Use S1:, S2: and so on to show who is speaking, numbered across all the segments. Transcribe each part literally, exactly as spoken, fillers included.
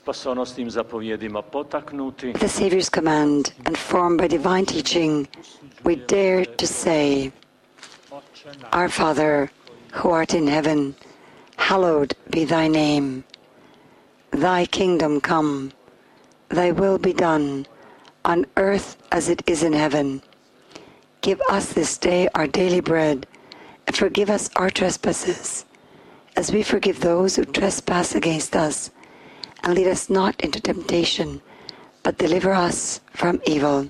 S1: The Savior's command, and formed by divine teaching, we dare to say, Our Father, who art in heaven, hallowed be thy name. Thy kingdom come, thy will be done, on earth as it is in heaven. Give us this day our daily bread, and forgive us our trespasses, as we forgive those who trespass against us. And lead us not into temptation, but deliver us from evil.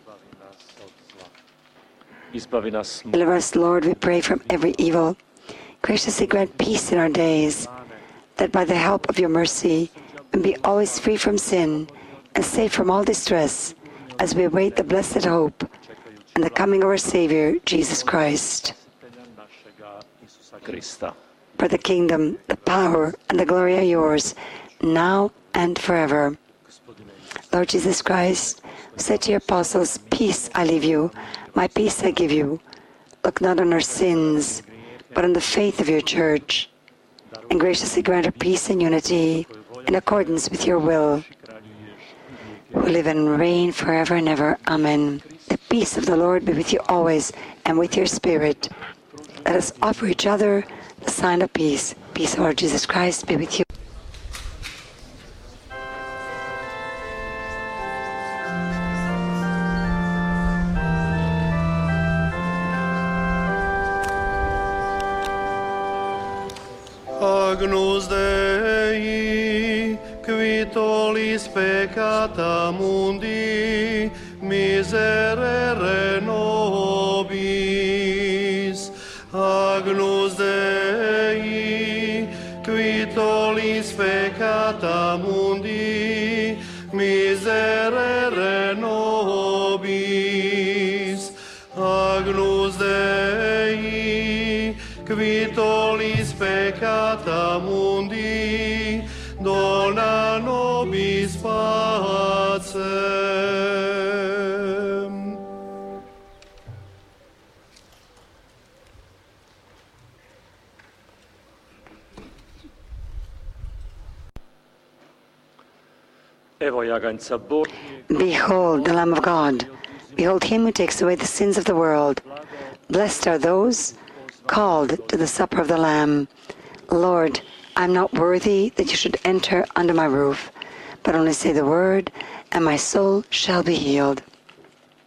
S1: Deliver us, Lord, we pray, from every evil. Graciously grant peace in our days, that by the help of your mercy we be always free from sin and safe from all distress, as we await the blessed hope and the coming of our Savior, Jesus Christ. For the kingdom, the power, and the glory are yours, now and forever. Lord Jesus Christ, who said to your apostles, Peace I leave you, my peace I give you. Look not on our sins, but on the faith of your church, and graciously grant her peace and unity in accordance with your will, who live and reign forever and ever. Amen. The peace of the Lord be with you always, and with your spirit. Let us offer each other the sign of peace. Peace of Lord Jesus Christ be with you.
S2: Agnus Dei, qui tollis peccata mundi, miserere nobis. Agnus Dei, qui tollis peccata mundi, miserere nobis. Agnus Dei, qui tollis peccata mundi, dona nobis pacem.
S1: Behold the Lamb of God. Behold him who takes away the sins of the world. Blessed are those called to the supper of the Lamb. Lord, I am not worthy that you should enter under my roof, but only say the word, and my soul shall be healed.